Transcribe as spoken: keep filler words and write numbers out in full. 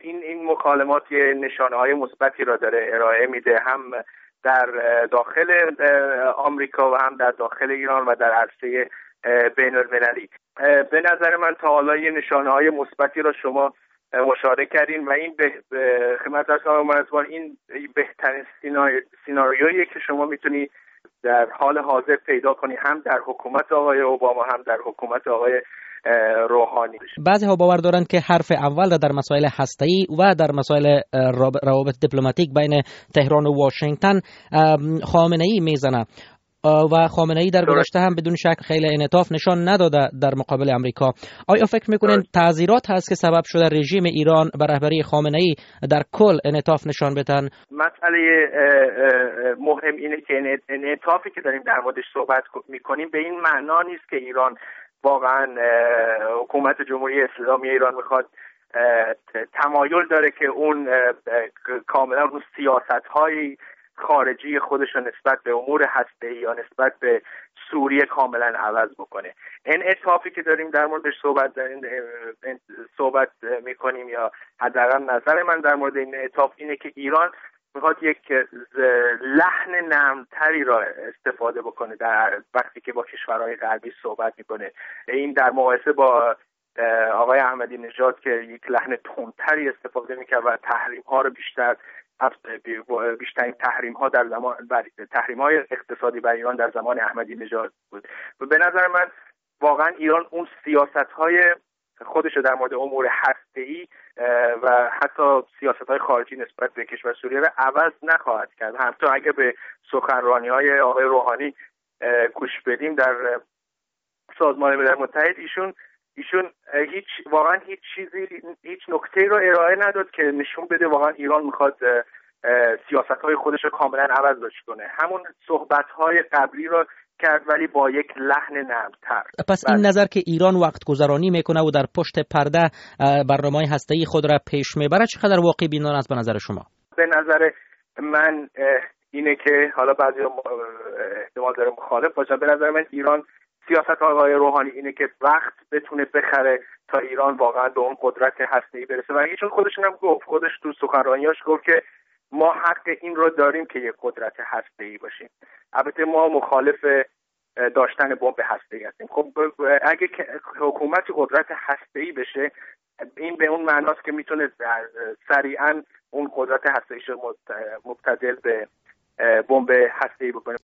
این این مکالمات نشانه‌های مثبتی را داره ارائه میده، هم در داخل آمریکا و هم در داخل ایران و در عرصه بین‌المللی. به نظر من تا حالا یه نشانه‌های مثبتی را شما مشاهده کردین و این به خدمت عرض این بهترین سیناریویی که شما میتونی در حال حاضر پیدا کنی، هم در حکومت آقای اوباما هم در حکومت آقای روحانی. بعضی ها باور دارند که حرف اول در مسائل هسته‌ای و در مسائل روابط دیپلماتیک بین تهران و واشنگتن خامنه‌ای میزنه و خامنه‌ای در گذشته هم بدون شک خیلی انعطاف نشان نداده در مقابل امریکا. آیا فکر میکنین تعذیرات هست که سبب شده رژیم ایران به رهبری خامنه‌ای در کل انعطاف نشان بدن؟ مسئله مهم اینه که انعطافی که داریم در موردش صحبت میکنیم به این معنا نیست که ایران واقعا حکومت جمهوری اسلامی ایران میخواد تمایل داره که اون کاملا اون سیاست‌های خارجی خودش رو نسبت به امور هسته‌ای یا نسبت به سوریه کاملا عوض بکنه. انعطافی که داریم در موردش صحبت داریم صحبت میکنیم یا حداقل نظر من در مورد این انعطاف اینه که ایران میخواد یک لحن نرمتری را استفاده بکنه در وقتی که با کشورهای غربی صحبت میکنه. این در مقایسه با آقای احمدی نژاد که یک لحن تندتری استفاده میکرد و تحریم ها رو بیشتر بیشترین تحریم ها در زمان تحریم های اقتصادی بر ایران در زمان احمدی نژاد بود. و به نظر من واقعا ایران اون سیاست های خودش رو در مورد امور هسته‌ای و حتی سیاست‌های خارجی نسبت به کشور سوریه رو عوض نخواهد کرد. حتی اگه به سخنرانی‌های آقای روحانی گوش بدیم در سازمان ملل متحد، ایشون ایشون هیچ واقعا هیچ چیزی هیچ نکته‌ای رو ارائه نداد که نشون بده واقعا ایران میخواد سیاست‌های خودش رو کاملا عوض کنه. همون صحبت‌های قبلی رو کرد ولی با یک لحن نرم‌تر. پس این نظر که ایران وقت گذرانی میکنه و در پشت پرده برنامه‌های هسته‌ای خود را پیش میبره چقدر واقعی بینانه است به نظر شما؟ به نظر من اینه که حالا بعضی احتمال داره مخالف باشن، به نظر من ایران سیاست آقای روحانی اینه که وقت بتونه بخره تا ایران واقعا به اون قدرت هسته‌ای برسه. و چون خودشون هم گفت، خودش تو سخنرانیاش گفت که ما حق این رو داریم که یک قدرت هسته‌ای باشیم. البته ما مخالف داشتن بمب هسته‌ای هستیم. خب اگه حکومت قدرت هسته‌ای بشه، این به اون معناست که میتونه سریعا اون قدرت هسته‌ایش رو مبتدل به بمب هسته‌ای بکنه.